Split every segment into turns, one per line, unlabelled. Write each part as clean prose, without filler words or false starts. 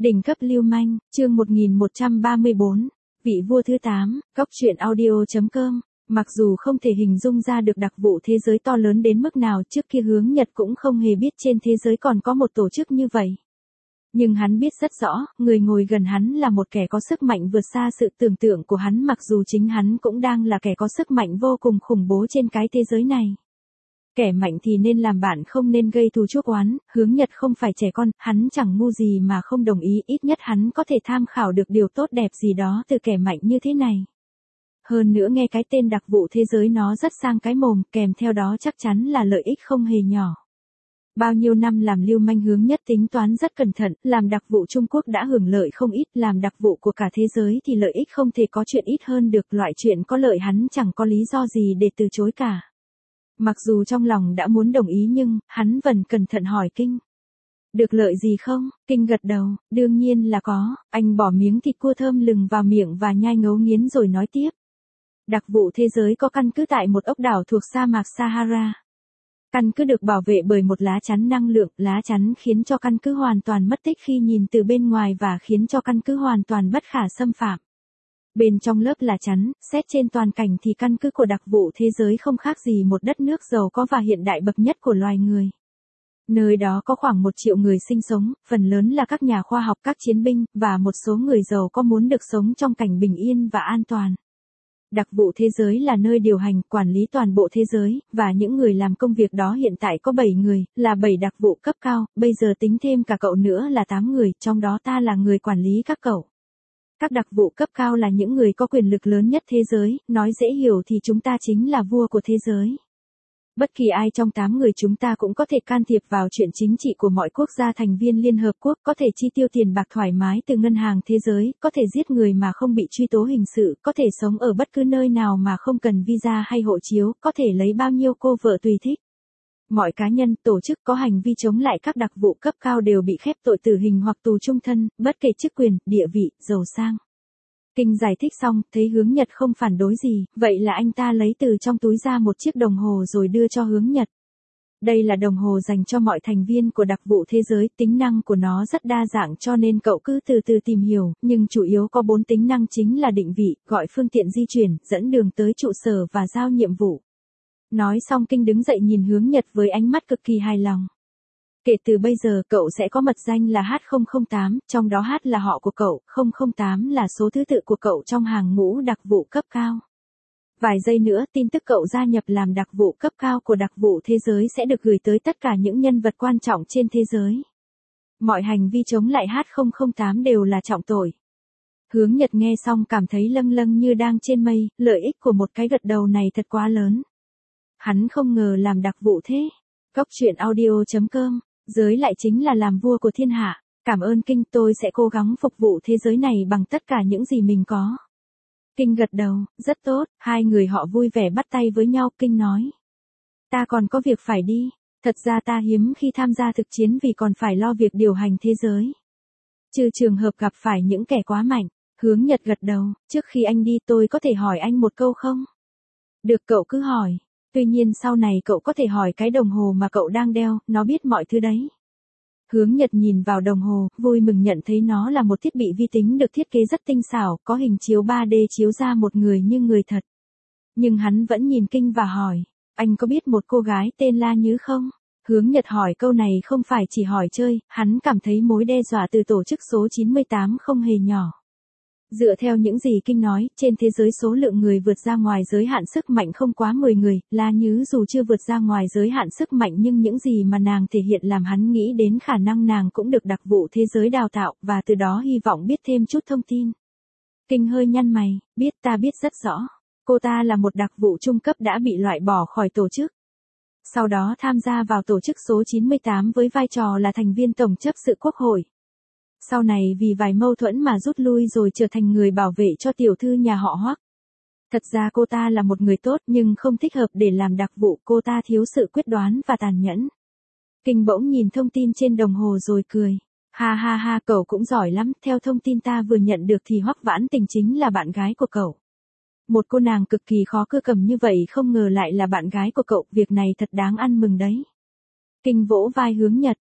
Đỉnh cấp lưu manh, chương 1134, vị vua thứ 8, góc truyện audio.com. Mặc dù không thể hình dung ra được đặc vụ thế giới to lớn đến mức nào, trước kia Hướng Nhật cũng không hề biết trên thế giới còn có một tổ chức như vậy. Nhưng hắn biết rất rõ, người ngồi gần hắn là một kẻ có sức mạnh vượt xa sự tưởng tượng của hắn, mặc dù chính hắn cũng đang là kẻ có sức mạnh vô cùng khủng bố trên cái thế giới này. Kẻ mạnh thì nên làm bạn, không nên gây thù chuốc oán. Hướng Nhật không phải trẻ con, hắn chẳng ngu gì mà không đồng ý, ít nhất hắn có thể tham khảo được điều tốt đẹp gì đó từ kẻ mạnh như thế này. Hơn nữa nghe cái tên đặc vụ thế giới nó rất sang cái mồm, kèm theo đó chắc chắn là lợi ích không hề nhỏ. Bao nhiêu năm làm lưu manh, Hướng Nhất tính toán rất cẩn thận, làm đặc vụ Trung Quốc đã hưởng lợi không ít, làm đặc vụ của cả thế giới thì lợi ích không thể có chuyện ít hơn được, loại chuyện có lợi hắn chẳng có lý do gì để từ chối cả. Mặc dù trong lòng đã muốn đồng ý nhưng, hắn vẫn cẩn thận hỏi Kinh. Được lợi gì không? Kinh gật đầu, đương nhiên là có. Anh bỏ miếng thịt cua thơm lừng vào miệng và nhai ngấu nghiến rồi nói tiếp. Đặc vụ thế giới có căn cứ tại một ốc đảo thuộc sa mạc Sahara. Căn cứ được bảo vệ bởi một lá chắn năng lượng, lá chắn khiến cho căn cứ hoàn toàn mất tích khi nhìn từ bên ngoài và khiến cho căn cứ hoàn toàn bất khả xâm phạm. Bên trong lớp lá chắn, xét trên toàn cảnh thì căn cứ của đặc vụ thế giới không khác gì một đất nước giàu có và hiện đại bậc nhất của loài người. Nơi đó có khoảng 1 triệu người sinh sống, phần lớn là các nhà khoa học, các chiến binh, và một số người giàu có muốn được sống trong cảnh bình yên và an toàn. Đặc vụ thế giới là nơi điều hành, quản lý toàn bộ thế giới, và những người làm công việc đó hiện tại có 7 người, là 7 đặc vụ cấp cao, bây giờ tính thêm cả cậu nữa là 8 người, trong đó ta là người quản lý các cậu. Các đặc vụ cấp cao là những người có quyền lực lớn nhất thế giới, nói dễ hiểu thì chúng ta chính là vua của thế giới. Bất kỳ ai trong 8 người chúng ta cũng có thể can thiệp vào chuyện chính trị của mọi quốc gia thành viên Liên Hợp Quốc, có thể chi tiêu tiền bạc thoải mái từ ngân hàng thế giới, có thể giết người mà không bị truy tố hình sự, có thể sống ở bất cứ nơi nào mà không cần visa hay hộ chiếu, có thể lấy bao nhiêu cô vợ tùy thích. Mọi cá nhân, tổ chức có hành vi chống lại các đặc vụ cấp cao đều bị khép tội tử hình hoặc tù chung thân, bất kể chức quyền, địa vị, giàu sang. Kinh giải thích xong, thấy Hướng Nhật không phản đối gì, vậy là anh ta lấy từ trong túi ra một chiếc đồng hồ rồi đưa cho Hướng Nhật. Đây là đồng hồ dành cho mọi thành viên của đặc vụ thế giới, tính năng của nó rất đa dạng cho nên cậu cứ từ từ tìm hiểu, nhưng chủ yếu có 4 tính năng chính là định vị, gọi phương tiện di chuyển, dẫn đường tới trụ sở và giao nhiệm vụ. Nói xong Kinh đứng dậy nhìn Hướng Nhật với ánh mắt cực kỳ hài lòng. Kể từ bây giờ cậu sẽ có mật danh là H008, trong đó H là họ của cậu, 008 là số thứ tự của cậu trong hàng ngũ đặc vụ cấp cao. Vài giây nữa tin tức cậu gia nhập làm đặc vụ cấp cao của đặc vụ thế giới sẽ được gửi tới tất cả những nhân vật quan trọng trên thế giới. Mọi hành vi chống lại H008 đều là trọng tội. Hướng Nhật nghe xong cảm thấy lâng lâng như đang trên mây, lợi ích của một cái gật đầu này thật quá lớn. Hắn không ngờ làm đặc vụ thế. Góc truyện audio.com, giới lại chính là làm vua của thiên hạ. Cảm ơn Kinh, tôi sẽ cố gắng phục vụ thế giới này bằng tất cả những gì mình có. Kinh gật đầu, rất tốt, hai người họ vui vẻ bắt tay với nhau. Kinh nói, ta còn có việc phải đi, thật ra ta hiếm khi tham gia thực chiến vì còn phải lo việc điều hành thế giới. Trừ trường hợp gặp phải những kẻ quá mạnh. Hướng Nhật gật đầu, trước khi anh đi tôi có thể hỏi anh một câu không? Được, cậu cứ hỏi. Tuy nhiên sau này cậu có thể hỏi cái đồng hồ mà cậu đang đeo, nó biết mọi thứ đấy. Hướng Nhật nhìn vào đồng hồ, vui mừng nhận thấy nó là một thiết bị vi tính được thiết kế rất tinh xảo, có hình chiếu 3D chiếu ra một người như người thật. Nhưng hắn vẫn nhìn Kinh và hỏi, anh có biết một cô gái tên La Nhứ không? Hướng Nhật hỏi câu này không phải chỉ hỏi chơi, hắn cảm thấy mối đe dọa từ tổ chức số 98 không hề nhỏ. Dựa theo những gì Kinh nói, trên thế giới số lượng người vượt ra ngoài giới hạn sức mạnh không quá 10 người, La Nhứ dù chưa vượt ra ngoài giới hạn sức mạnh nhưng những gì mà nàng thể hiện làm hắn nghĩ đến khả năng nàng cũng được đặc vụ thế giới đào tạo, và từ đó hy vọng biết thêm chút thông tin. Kinh hơi nhăn mày, ta biết rất rõ. Cô ta là một đặc vụ trung cấp đã bị loại bỏ khỏi tổ chức. Sau đó tham gia vào tổ chức số 98 với vai trò là thành viên tổng chấp sự quốc hội. Sau này vì vài mâu thuẫn mà rút lui rồi trở thành người bảo vệ cho tiểu thư nhà họ Hoắc. Thật ra cô ta là một người tốt nhưng không thích hợp để làm đặc vụ, cô ta thiếu sự quyết đoán và tàn nhẫn. Kinh bỗng nhìn thông tin trên đồng hồ rồi cười. Ha ha ha, cậu cũng giỏi lắm, theo thông tin ta vừa nhận được thì Hoắc Vãn Tình chính là bạn gái của cậu. Một cô nàng cực kỳ khó cưa cầm như vậy không ngờ lại là bạn gái của cậu, việc này thật đáng ăn mừng đấy. Kinh vỗ vai Hướng Nhật.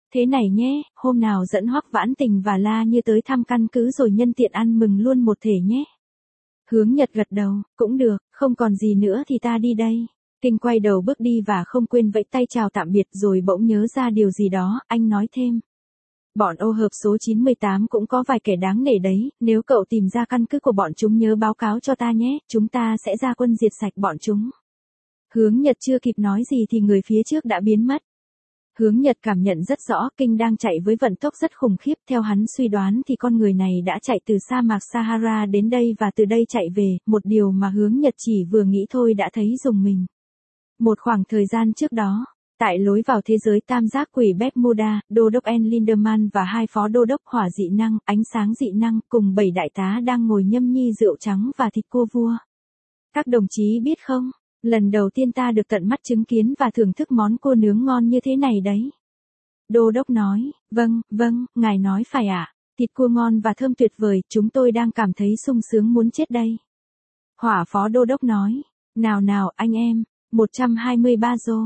Thế này nhé, hôm nào dẫn Hoắc Vãn Tình và La Như tới thăm căn cứ rồi nhân tiện ăn mừng luôn một thể nhé. Hướng Nhật gật đầu, cũng được, không còn gì nữa thì ta đi đây. Kinh quay đầu bước đi và không quên vẫy tay chào tạm biệt rồi bỗng nhớ ra điều gì đó, anh nói thêm. Bọn ô hợp số 98 cũng có vài kẻ đáng nể đấy, nếu cậu tìm ra căn cứ của bọn chúng nhớ báo cáo cho ta nhé, chúng ta sẽ ra quân diệt sạch bọn chúng. Hướng Nhật chưa kịp nói gì thì người phía trước đã biến mất. Hướng Nhật cảm nhận rất rõ Kinh đang chạy với vận tốc rất khủng khiếp, theo hắn suy đoán thì con người này đã chạy từ sa mạc Sahara đến đây và từ đây chạy về, một điều mà Hướng Nhật chỉ vừa nghĩ thôi đã thấy rùng mình. Một khoảng thời gian trước đó, tại lối vào thế giới tam giác quỷ Bermuda, Đô đốc N. Linderman và hai phó đô đốc hỏa dị năng, ánh sáng dị năng cùng 7 đại tá đang ngồi nhâm nhi rượu trắng và thịt cua vua. Các đồng chí biết không, lần đầu tiên ta được tận mắt chứng kiến và thưởng thức món cua nướng ngon như thế này đấy. Đô đốc nói, vâng, ngài nói phải ạ. Thịt cua ngon và thơm tuyệt vời, chúng tôi đang cảm thấy sung sướng muốn chết đây. Hỏa phó đô đốc nói, nào anh em, 123 rô,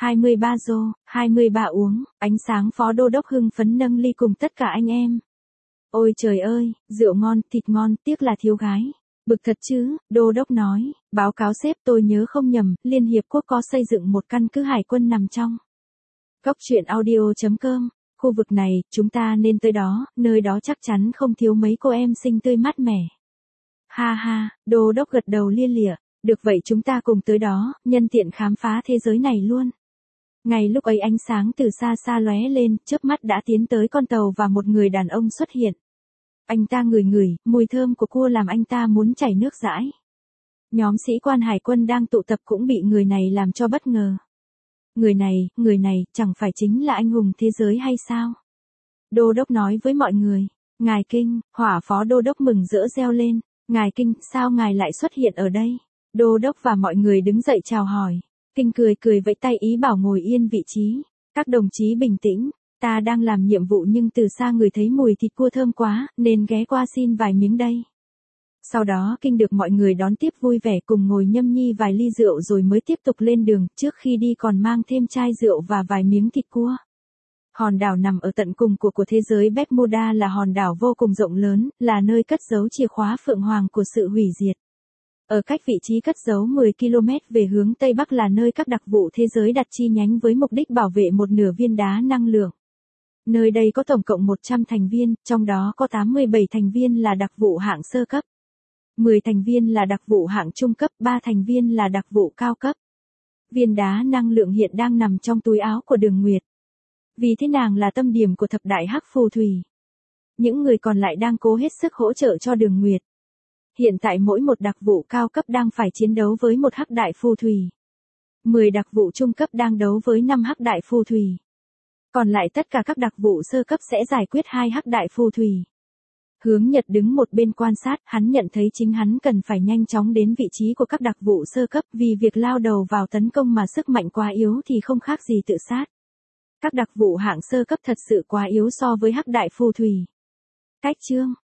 23 uống, ánh sáng phó đô đốc hưng phấn nâng ly cùng tất cả anh em. Ôi trời ơi, rượu ngon, thịt ngon, tiếc là thiếu gái. Bực thật chứ, đô đốc nói, báo cáo sếp tôi nhớ không nhầm, Liên Hiệp Quốc có xây dựng một căn cứ hải quân nằm trong Cốc truyện audio.com, khu vực này, chúng ta nên tới đó, nơi đó chắc chắn không thiếu mấy cô em xinh tươi mát mẻ. Ha, đô đốc gật đầu lia lịa, được vậy chúng ta cùng tới đó, nhân tiện khám phá thế giới này luôn. Ngay lúc ấy ánh sáng từ xa xa lóe lên, chớp mắt đã tiến tới con tàu và một người đàn ông xuất hiện. Anh ta ngửi, mùi thơm của cua làm anh ta muốn chảy nước dãi. Nhóm sĩ quan hải quân đang tụ tập cũng bị người này làm cho bất ngờ. Người này, chẳng phải chính là anh hùng thế giới hay sao? Đô đốc nói với mọi người, ngài Kinh, hỏa phó đô đốc mừng rỡ reo lên, ngài Kinh, sao ngài lại xuất hiện ở đây? Đô đốc và mọi người đứng dậy chào hỏi. Kinh cười vẫy tay ý bảo ngồi yên vị trí. Các đồng chí bình tĩnh, ta đang làm nhiệm vụ nhưng từ xa người thấy mùi thịt cua thơm quá, nên ghé qua xin vài miếng đây. Sau đó Kinh được mọi người đón tiếp vui vẻ cùng ngồi nhâm nhi vài ly rượu rồi mới tiếp tục lên đường, trước khi đi còn mang thêm chai rượu và vài miếng thịt cua. Hòn đảo nằm ở tận cùng của thế giới Bermuda là hòn đảo vô cùng rộng lớn, là nơi cất giấu chìa khóa phượng hoàng của sự hủy diệt. Ở cách vị trí cất giấu 10 km về hướng Tây Bắc là nơi các đặc vụ thế giới đặt chi nhánh với mục đích bảo vệ một nửa viên đá năng lượng. Nơi đây có tổng cộng 100 thành viên, trong đó có 87 thành viên là đặc vụ hạng sơ cấp. 10 thành viên là đặc vụ hạng trung cấp, 3 thành viên là đặc vụ cao cấp. Viên đá năng lượng hiện đang nằm trong túi áo của Đường Nguyệt. Vì thế nàng là tâm điểm của thập đại hắc phù thủy. Những người còn lại đang cố hết sức hỗ trợ cho Đường Nguyệt. Hiện tại mỗi một đặc vụ cao cấp đang phải chiến đấu với một hắc đại phù thủy. 10 đặc vụ trung cấp đang đấu với 5 hắc đại phù thủy. Còn lại tất cả các đặc vụ sơ cấp sẽ giải quyết 2 hắc đại phù thủy. Hướng Nhật đứng một bên quan sát, hắn nhận thấy chính hắn cần phải nhanh chóng đến vị trí của các đặc vụ sơ cấp vì việc lao đầu vào tấn công mà sức mạnh quá yếu thì không khác gì tự sát. Các đặc vụ hạng sơ cấp thật sự quá yếu so với hắc đại phù thủy. Cách chương